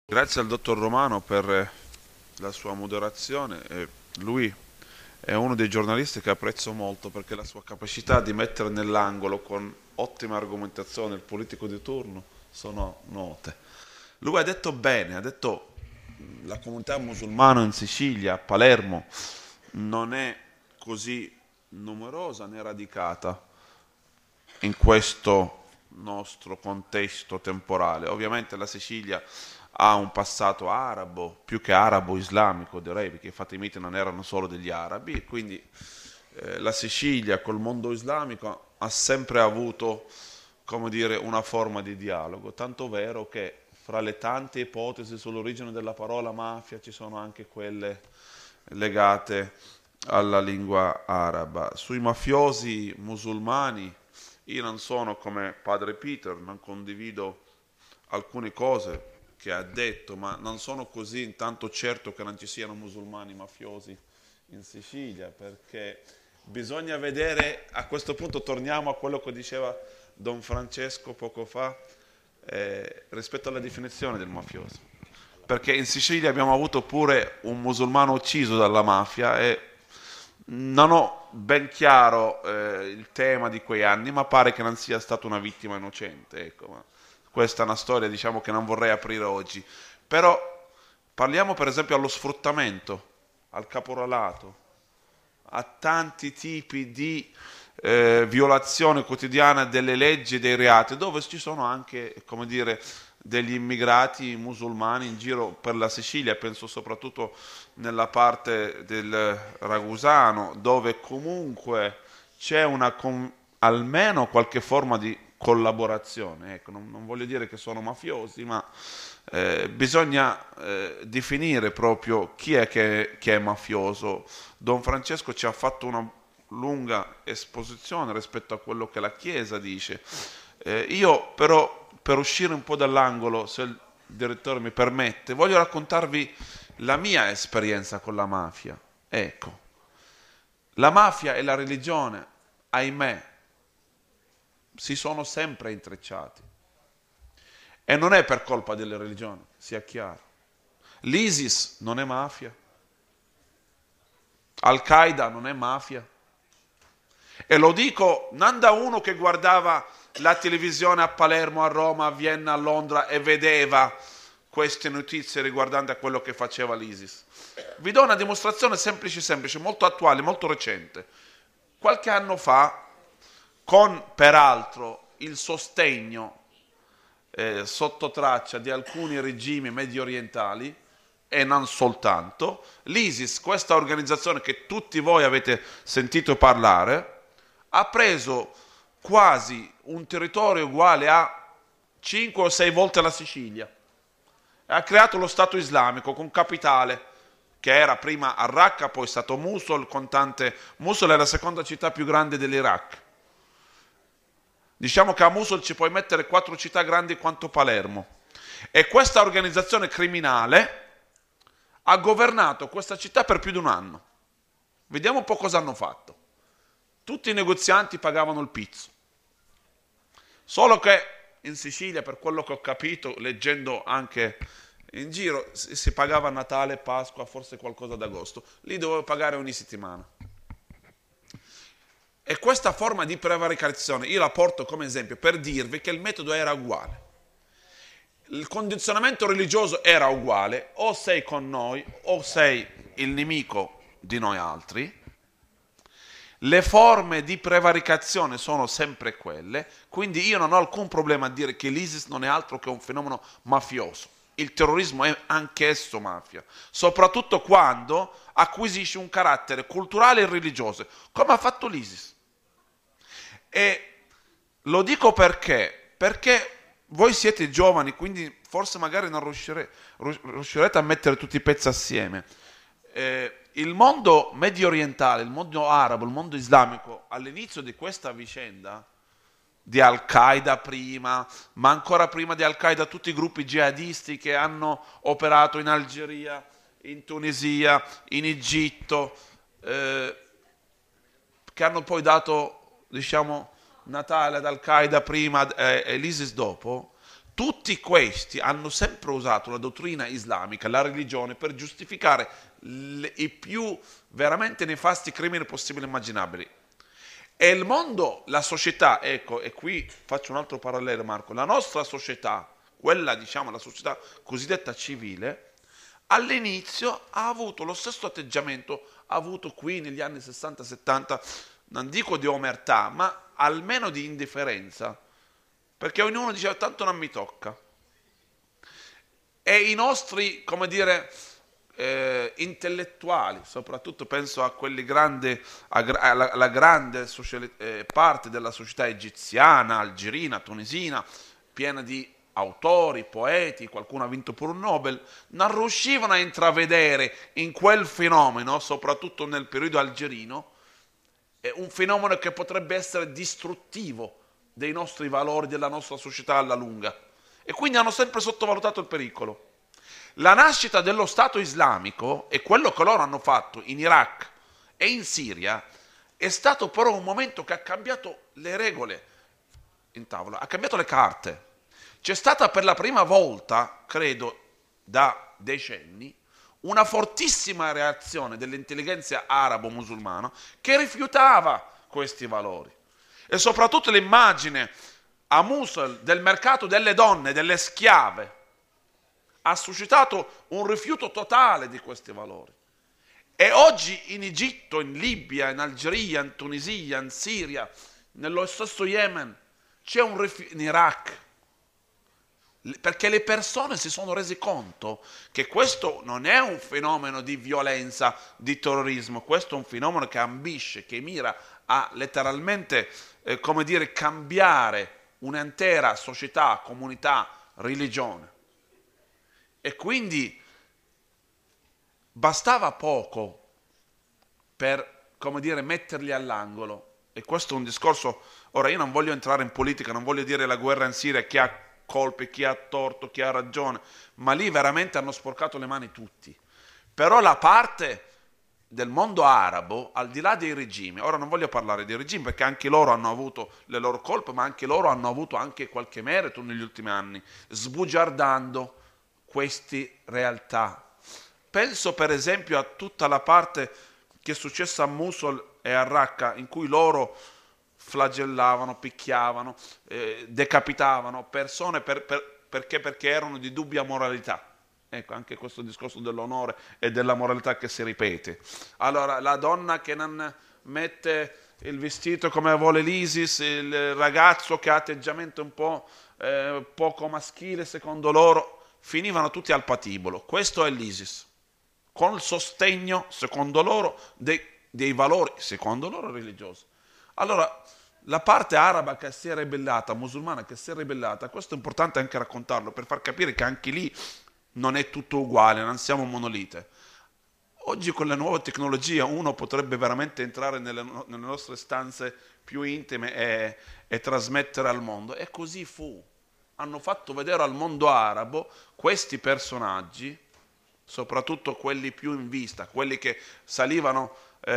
Grazie al dottor Romano per la sua moderazione. Lui è uno dei giornalisti che apprezzo molto perché la sua capacità di mettere nell'angolo con ottime argomentazioni il politico di turno sono note. Lui ha detto bene, ha detto la comunità musulmana in Sicilia, a Palermo, non è così numerosa né radicata in questo nostro contesto temporale. Ovviamente la Sicilia ha un passato arabo, più che arabo-islamico direi, perché i Fatimiti non erano solo degli arabi, e quindi la Sicilia col mondo islamico ha sempre avuto, come dire, una forma di dialogo, tanto vero che fra le tante ipotesi sull'origine della parola mafia ci sono anche quelle legate alla lingua araba. Sui mafiosi musulmani io non sono come padre Peter, non condivido alcune cose che ha detto, ma non sono così intanto certo che non ci siano musulmani mafiosi in Sicilia, perché bisogna vedere, a questo punto torniamo a quello che diceva Don Francesco poco fa, rispetto alla definizione del mafioso. Perché in Sicilia abbiamo avuto pure un musulmano ucciso dalla mafia e non ho ben chiaro il tema di quei anni, ma pare che non sia stata una vittima innocente. Ecco, ma questa è una storia, diciamo, che non vorrei aprire oggi. Però parliamo per esempio allo sfruttamento, al caporalato, a tanti tipi di violazione quotidiana delle leggi e dei reati, dove ci sono anche, come dire, degli immigrati musulmani in giro per la Sicilia, penso soprattutto nella parte del Ragusano, dove comunque c'è almeno qualche forma di collaborazione. Ecco, non voglio dire che sono mafiosi, ma bisogna definire proprio chi è che è mafioso. Don Francesco ci ha fatto una lunga esposizione rispetto a quello che la Chiesa dice. Io però, per uscire un po' dall'angolo, se il direttore mi permette, voglio raccontarvi la mia esperienza con la mafia. Ecco, la mafia e la religione, ahimè, si sono sempre intrecciati. E non è per colpa delle religioni, sia chiaro. L'ISIS non è mafia, Al-Qaeda non è mafia. E lo dico non da uno che guardava la televisione a Palermo, a Roma, a Vienna, a Londra e vedeva queste notizie riguardanti a quello che faceva l'ISIS. Vi do una dimostrazione semplice, molto attuale, molto recente. Qualche anno fa, con peraltro il sostegno sotto traccia di alcuni regimi medio orientali, e non soltanto, l'ISIS, questa organizzazione che tutti voi avete sentito parlare, ha preso quasi un territorio uguale a 5 o 6 volte la Sicilia e ha creato lo Stato islamico con capitale che era prima a Raqqa, poi è stato Mosul, Mosul è la seconda città più grande dell'Iraq. Diciamo che a Mosul ci puoi mettere 4 città grandi quanto Palermo. E questa organizzazione criminale ha governato questa città per più di un anno. Vediamo un po' cosa hanno fatto. Tutti i negozianti pagavano il pizzo. Solo che in Sicilia, per quello che ho capito, leggendo anche in giro, si pagava Natale, Pasqua, forse qualcosa d'agosto. Lì dovevo pagare ogni settimana. E questa forma di prevaricazione io la porto come esempio per dirvi che il metodo era uguale. Il condizionamento religioso era uguale, o sei con noi o sei il nemico di noi altri. Le forme di prevaricazione sono sempre quelle, quindi io non ho alcun problema a dire che l'ISIS non è altro che un fenomeno mafioso. Il terrorismo è anch'esso mafia, soprattutto quando acquisisce un carattere culturale e religioso, come ha fatto l'ISIS. E lo dico perché voi siete giovani, quindi forse magari non riuscirete a mettere tutti i pezzi assieme. Il mondo medio orientale, il mondo arabo, il mondo islamico, all'inizio di questa vicenda, di Al-Qaeda prima, ma ancora prima di Al-Qaeda tutti i gruppi jihadisti che hanno operato in Algeria, in Tunisia, in Egitto, che hanno poi dato, diciamo, Natale ad Al-Qaeda prima e l'ISIS dopo, tutti questi hanno sempre usato la dottrina islamica, la religione, per giustificare i più veramente nefasti crimini possibili e immaginabili. E il mondo, la società, ecco, e qui faccio un altro parallelo, Marco, la nostra società, quella diciamo la società cosiddetta civile, all'inizio ha avuto lo stesso atteggiamento ha avuto qui negli anni 60-70, non dico di omertà, ma almeno di indifferenza, perché ognuno diceva tanto non mi tocca. E i nostri, come dire, intellettuali, soprattutto penso a quelli grandi, alla grande parte della società egiziana, algerina, tunisina, piena di autori, poeti, qualcuno ha vinto pure un Nobel, non riuscivano a intravedere in quel fenomeno, soprattutto nel periodo algerino, un fenomeno che potrebbe essere distruttivo dei nostri valori, della nostra società alla lunga. E quindi hanno sempre sottovalutato il pericolo. La nascita dello Stato islamico e quello che loro hanno fatto in Iraq e in Siria è stato però un momento che ha cambiato le regole in tavola, ha cambiato le carte. C'è stata per la prima volta, credo, da decenni, una fortissima reazione dell'intelligenza arabo-musulmana che rifiutava questi valori. E soprattutto l'immagine a Mosul del mercato delle donne, delle schiave, ha suscitato un rifiuto totale di questi valori. E oggi in Egitto, in Libia, in Algeria, in Tunisia, in Siria, nello stesso Yemen, c'è un rifiuto, in Iraq, perché le persone si sono resi conto che questo non è un fenomeno di violenza, di terrorismo, questo è un fenomeno che ambisce, che mira a letteralmente, come dire, cambiare un'intera società, comunità, religione. E quindi bastava poco per, come dire, metterli all'angolo. E questo è un discorso, ora io non voglio entrare in politica, non voglio dire la guerra in Siria, chi ha colpe, chi ha torto, chi ha ragione, ma lì veramente hanno sporcato le mani tutti. Però la parte del mondo arabo, al di là dei regimi, ora non voglio parlare dei regimi perché anche loro hanno avuto le loro colpe, ma anche loro hanno avuto anche qualche merito negli ultimi anni, sbugiardando queste realtà. Penso per esempio a tutta la parte che è successa a Mosul e a Raqqa, in cui loro flagellavano, picchiavano, decapitavano persone perché erano di dubbia moralità. Ecco, anche questo discorso dell'onore e della moralità che si ripete. Allora, la donna che non mette il vestito come vuole l'ISIS, il ragazzo che ha atteggiamento un po' poco maschile secondo loro, finivano tutti al patibolo. Questo è l'ISIS, con il sostegno, secondo loro, dei valori, secondo loro, religiosi. Allora, la parte araba che si è ribellata, musulmana che si è ribellata, questo è importante anche raccontarlo, per far capire che anche lì non è tutto uguale, non siamo monolite. Oggi con le nuove tecnologie uno potrebbe veramente entrare nelle nostre stanze più intime e trasmettere al mondo. E così fu. Hanno fatto vedere al mondo arabo questi personaggi, soprattutto quelli più in vista, quelli che salivano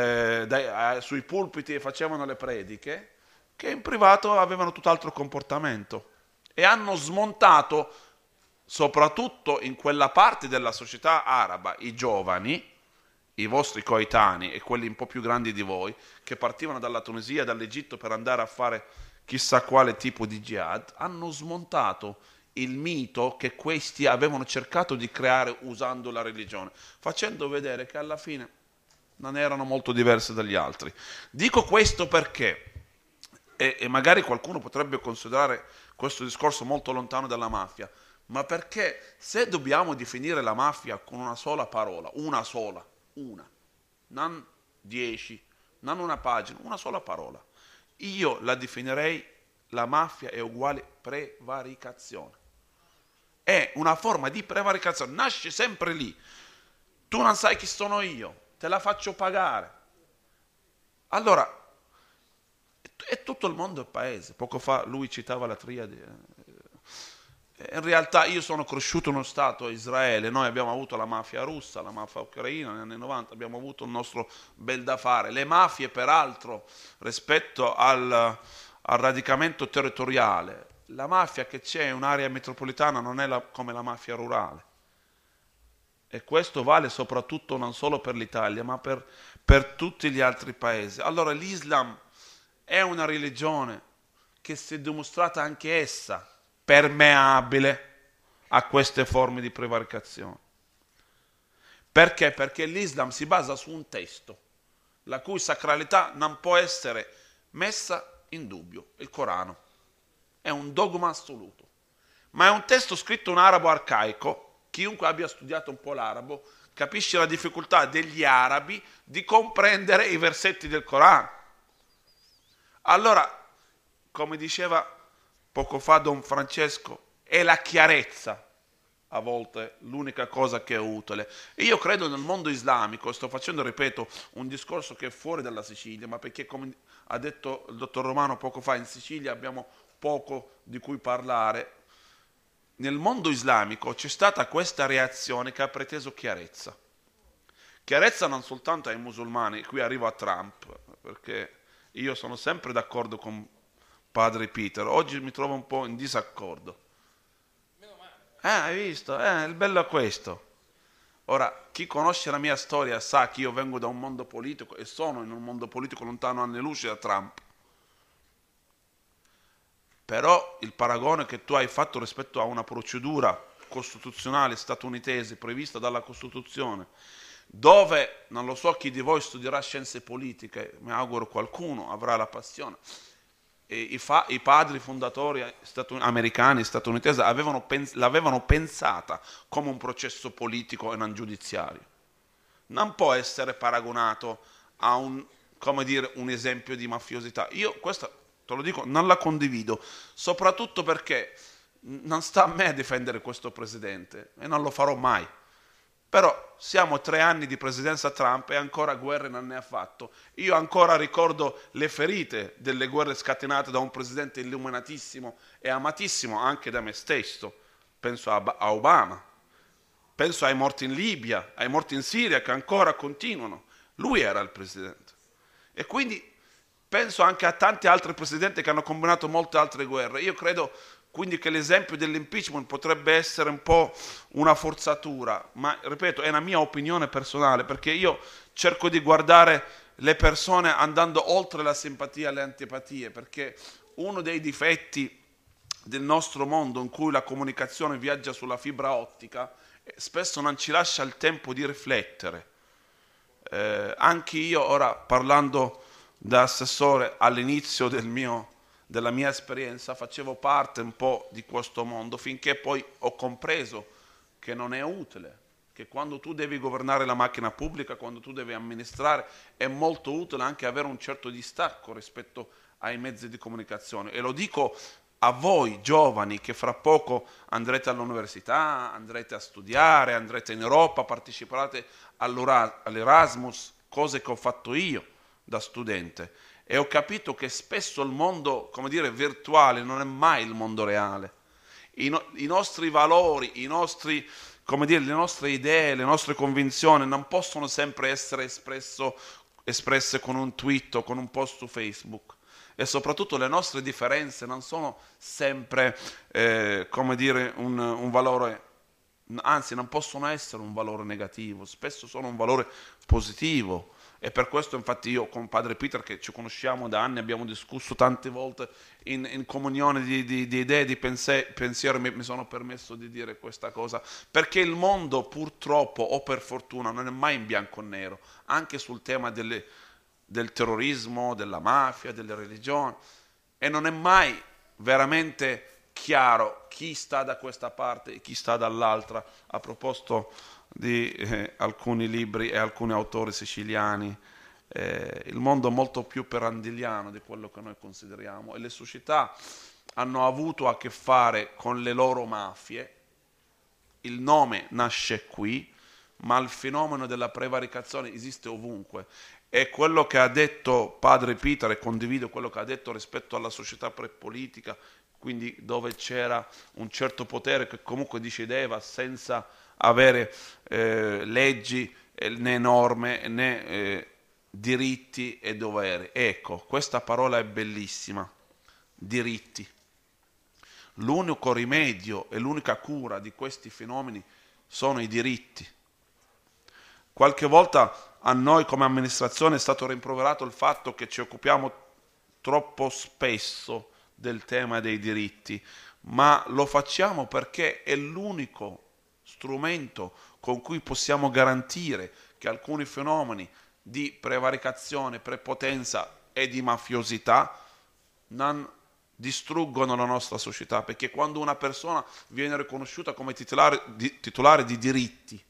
sui pulpiti e facevano le prediche, che in privato avevano tutt'altro comportamento. E hanno smontato, soprattutto in quella parte della società araba, i giovani, i vostri coetanei e quelli un po' più grandi di voi, che partivano dalla Tunisia, dall'Egitto per andare a fare chissà quale tipo di jihad, hanno smontato il mito che questi avevano cercato di creare usando la religione, facendo vedere che alla fine non erano molto diversi dagli altri. Dico questo perché, e magari qualcuno potrebbe considerare questo discorso molto lontano dalla mafia, ma perché se dobbiamo definire la mafia con una sola parola, una sola, una, non 10, non una pagina, una sola parola, io la definirei: la mafia è uguale prevaricazione. È una forma di prevaricazione, nasce sempre lì. Tu non sai chi sono io, te la faccio pagare. Allora, è tutto il mondo è paese. Poco fa lui citava la triade. In realtà io sono cresciuto in uno Stato, Israele, noi abbiamo avuto la mafia russa, la mafia ucraina negli anni 90, abbiamo avuto il nostro bel da fare. Le mafie, peraltro, rispetto al radicamento territoriale, la mafia che c'è in un'area metropolitana non è come la mafia rurale. E questo vale soprattutto non solo per l'Italia, ma per tutti gli altri paesi. Allora l'Islam è una religione che si è dimostrata anche essa permeabile a queste forme di prevaricazione. Perché? Perché l'Islam si basa su un testo, la cui sacralità non può essere messa in dubbio, il Corano. È un dogma assoluto. Ma è un testo scritto in arabo arcaico. Chiunque abbia studiato un po' l'arabo capisce la difficoltà degli arabi di comprendere i versetti del Corano. Allora, come diceva poco fa Don Francesco, è la chiarezza a volte l'unica cosa che è utile. E io credo nel mondo islamico, sto facendo, ripeto, un discorso che è fuori dalla Sicilia, ma perché, come ha detto il dottor Romano poco fa, in Sicilia abbiamo poco di cui parlare. Nel mondo islamico c'è stata questa reazione che ha preteso chiarezza. Chiarezza non soltanto ai musulmani, qui arrivo a Trump, perché io sono sempre d'accordo con padre Peter, oggi mi trovo un po' in disaccordo. Hai visto? Il bello è questo. Ora, chi conosce la mia storia sa che io vengo da un mondo politico e sono in un mondo politico lontano anni luce da Trump. Però il paragone che tu hai fatto rispetto a una procedura costituzionale statunitense prevista dalla Costituzione, dove non lo so chi di voi studierà scienze politiche, mi auguro qualcuno avrà la passione. E i padri fondatori americani, statunitensi, l'avevano pensata come un processo politico e non giudiziario. Non può essere paragonato a un esempio di mafiosità. Io questo, te lo dico, non la condivido, soprattutto perché non sta a me difendere questo presidente e non lo farò mai. Però siamo 3 anni di presidenza Trump e ancora guerre non ne ha fatto. Io ancora ricordo le ferite delle guerre scatenate da un presidente illuminatissimo e amatissimo anche da me stesso. Penso a Obama, penso ai morti in Libia, ai morti in Siria che ancora continuano. Lui era il presidente. E quindi penso anche a tanti altri presidenti che hanno combinato molte altre guerre. Io credo quindi che l'esempio dell'impeachment potrebbe essere un po' una forzatura, ma ripeto, è una mia opinione personale, perché io cerco di guardare le persone andando oltre la simpatia e le antipatie, perché uno dei difetti del nostro mondo in cui la comunicazione viaggia sulla fibra ottica spesso non ci lascia il tempo di riflettere. Anche io ora, parlando da assessore all'inizio della mia esperienza, facevo parte un po' di questo mondo finché poi ho compreso che non è utile, che quando tu devi governare la macchina pubblica, quando tu devi amministrare, è molto utile anche avere un certo distacco rispetto ai mezzi di comunicazione. E lo dico a voi giovani che fra poco andrete all'università, andrete a studiare, andrete in Europa, parteciperete all'Erasmus, cose che ho fatto io da studente. E ho capito che spesso il mondo, come dire, virtuale non è mai il mondo reale. I nostri valori, come dire, le nostre idee, le nostre convinzioni non possono sempre essere espresse con un tweet o con un post su Facebook. E soprattutto le nostre differenze non sono sempre, come dire, un valore, anzi non possono essere un valore negativo, spesso sono un valore positivo. E per questo infatti io con padre Peter, che ci conosciamo da anni, abbiamo discusso tante volte in comunione di idee, di pensiero, mi sono permesso di dire questa cosa, perché il mondo purtroppo o per fortuna non è mai in bianco e nero, anche sul tema del terrorismo, della mafia, delle religioni, e non è mai veramente chiaro chi sta da questa parte e chi sta dall'altra. A proposito di alcuni libri e alcuni autori siciliani, il mondo è molto più perandigliano di quello che noi consideriamo e le società hanno avuto a che fare con le loro mafie. Il nome nasce qui, ma il fenomeno della prevaricazione esiste ovunque. E quello che ha detto padre Peter, e condivido quello che ha detto rispetto alla società prepolitica, quindi dove c'era un certo potere che comunque decideva senza avere leggi né norme né diritti e doveri. Ecco, questa parola è bellissima, diritti. l'unico rimedio e l'unica cura di questi fenomeni sono i diritti. Qualche volta a noi come amministrazione è stato rimproverato il fatto che ci occupiamo troppo spesso del tema dei diritti, ma lo facciamo perché è l'unico strumento con cui possiamo garantire che alcuni fenomeni di prevaricazione, prepotenza e di mafiosità non distruggono la nostra società, perché quando una persona viene riconosciuta come titolare di diritti,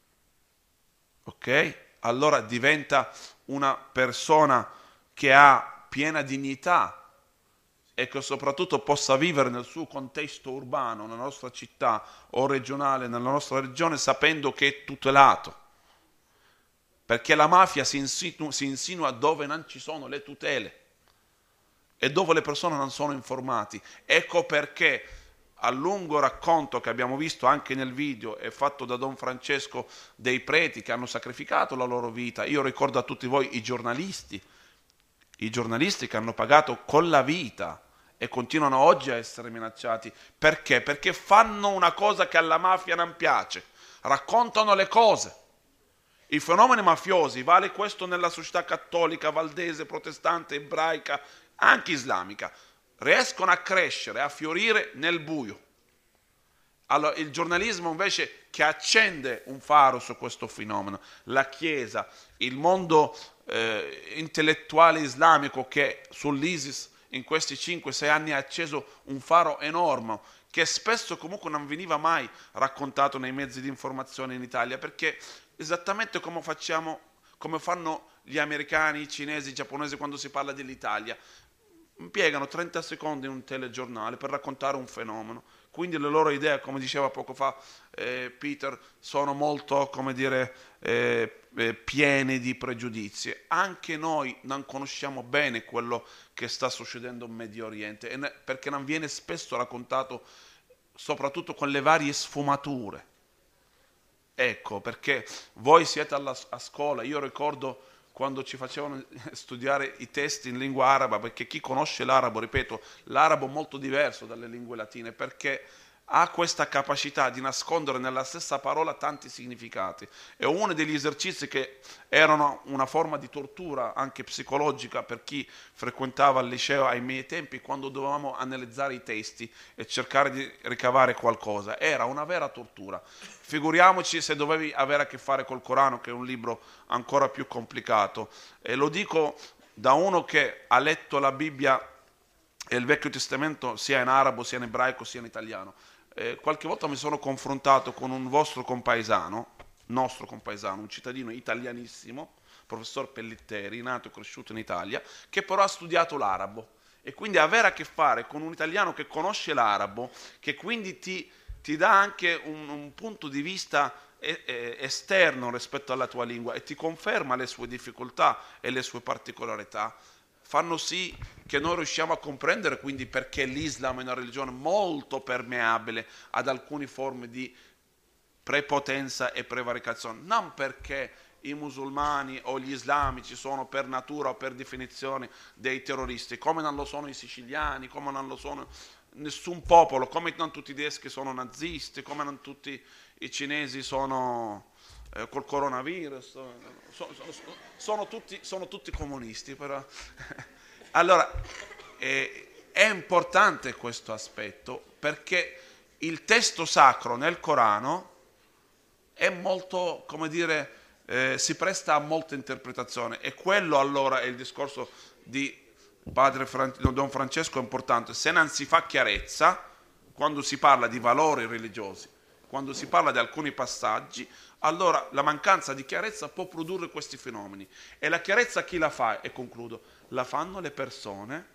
ok? Allora diventa una persona che ha piena dignità e che soprattutto possa vivere nel suo contesto urbano, nella nostra città o regionale, nella nostra regione, sapendo che è tutelato. Perché la mafia si insinua dove non ci sono le tutele e dove le persone non sono informati. Ecco perché al lungo racconto che abbiamo visto anche nel video è fatto da Don Francesco dei preti che hanno sacrificato la loro vita. Io ricordo a tutti voi i giornalisti che hanno pagato con la vita e continuano oggi a essere minacciati. Perché? Perché fanno una cosa che alla mafia non piace, raccontano le cose. I fenomeni mafiosi, vale questo nella società cattolica, valdese, protestante, ebraica, anche islamica, riescono a crescere, a fiorire nel buio. Allora, il giornalismo invece che accende un faro su questo fenomeno, la Chiesa, il mondo intellettuale islamico che sull'ISIS in questi 5-6 anni ha acceso un faro enorme che spesso comunque non veniva mai raccontato nei mezzi di informazione in Italia, perché esattamente come fanno gli americani, i cinesi, i giapponesi quando si parla dell'Italia, impiegano 30 secondi in un telegiornale per raccontare un fenomeno. Quindi le loro idee, come diceva poco fa Peter, sono molto, come dire, piene di pregiudizi. Anche noi non conosciamo bene quello che sta succedendo in Medio Oriente, perché non viene spesso raccontato, soprattutto con le varie sfumature. Ecco, perché voi siete a scuola, io ricordo quando ci facevano studiare i testi in lingua araba, perché chi conosce l'arabo, ripeto, l'arabo è molto diverso dalle lingue latine, perché ha questa capacità di nascondere nella stessa parola tanti significati. E uno degli esercizi che erano una forma di tortura anche psicologica per chi frequentava il liceo ai miei tempi, quando dovevamo analizzare i testi e cercare di ricavare qualcosa, era una vera tortura. Figuriamoci se dovevi avere a che fare col Corano, che è un libro ancora più complicato. E lo dico da uno che ha letto la Bibbia e il Vecchio Testamento sia in arabo, sia in ebraico, sia in italiano. Qualche volta mi sono confrontato con un vostro compaesano, nostro compaesano, un cittadino italianissimo, professor Pellitteri, nato e cresciuto in Italia, che però ha studiato l'arabo. E quindi avere a che fare con un italiano che conosce l'arabo, che quindi ti dà anche un punto di vista esterno rispetto alla tua lingua e ti conferma le sue difficoltà e le sue particolarità, fanno sì che noi riusciamo a comprendere quindi perché l'Islam è una religione molto permeabile ad alcune forme di prepotenza e prevaricazione, non perché i musulmani o gli islamici sono per natura o per definizione dei terroristi, come non lo sono i siciliani, come non lo sono nessun popolo, come non tutti i tedeschi sono nazisti, come non tutti i cinesi sono col coronavirus, sono tutti comunisti, però. Allora, è importante questo aspetto perché il testo sacro nel Corano è molto, come dire, si presta a molta interpretazione e quello allora è il discorso di Don Francesco è importante. Se non si fa chiarezza, quando si parla di valori religiosi, quando si parla di alcuni passaggi, allora la mancanza di chiarezza può produrre questi fenomeni. E la chiarezza chi la fa? E concludo, la fanno le persone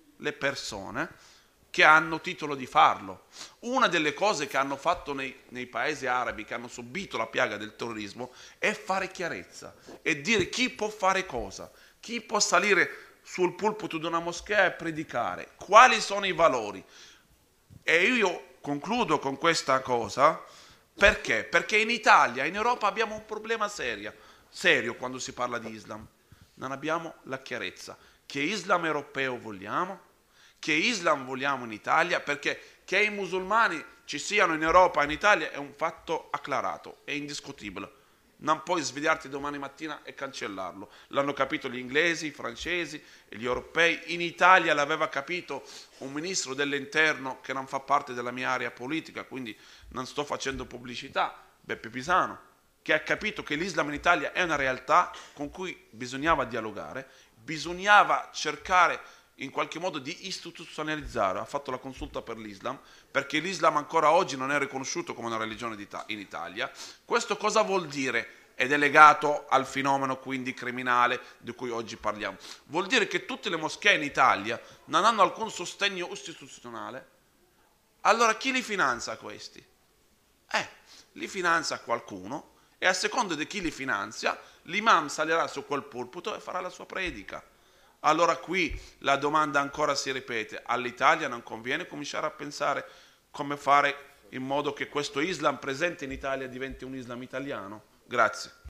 che hanno titolo di farlo. Una delle cose che hanno fatto nei paesi arabi che hanno subito la piaga del terrorismo è fare chiarezza e dire chi può fare cosa, chi può salire sul pulpito di una moschea e predicare, quali sono i valori. E io concludo con questa cosa, perché? Perché in Italia, in Europa abbiamo un problema serio quando si parla di Islam. Non abbiamo la chiarezza. Che Islam europeo vogliamo? Che Islam vogliamo in Italia? Perché Che i musulmani ci siano in Europa e in Italia è un fatto acclarato, è indiscutibile. Non puoi svegliarti domani mattina e cancellarlo. L'hanno capito gli inglesi, i francesi e gli europei. In Italia l'aveva capito un ministro dell'interno che non fa parte della mia area politica, quindi non sto facendo pubblicità, Beppe Pisano, che ha capito che l'Islam in Italia è una realtà con cui bisognava dialogare, bisognava cercare in qualche modo di istituzionalizzare. Ha fatto la consulta per l'Islam, perché l'Islam ancora oggi non è riconosciuto come una religione in Italia. Questo cosa vuol dire? Ed è legato al fenomeno quindi criminale di cui oggi parliamo. Vuol dire che tutte le moschee in Italia non hanno alcun sostegno istituzionale. Allora chi li finanzia questi? Li finanzia qualcuno e a seconda di chi li finanzia l'imam salirà su quel pulpito e farà la sua predica. Allora qui la domanda ancora si ripete: all'Italia non conviene cominciare a pensare come fare in modo che questo Islam presente in Italia diventi un Islam italiano? Grazie.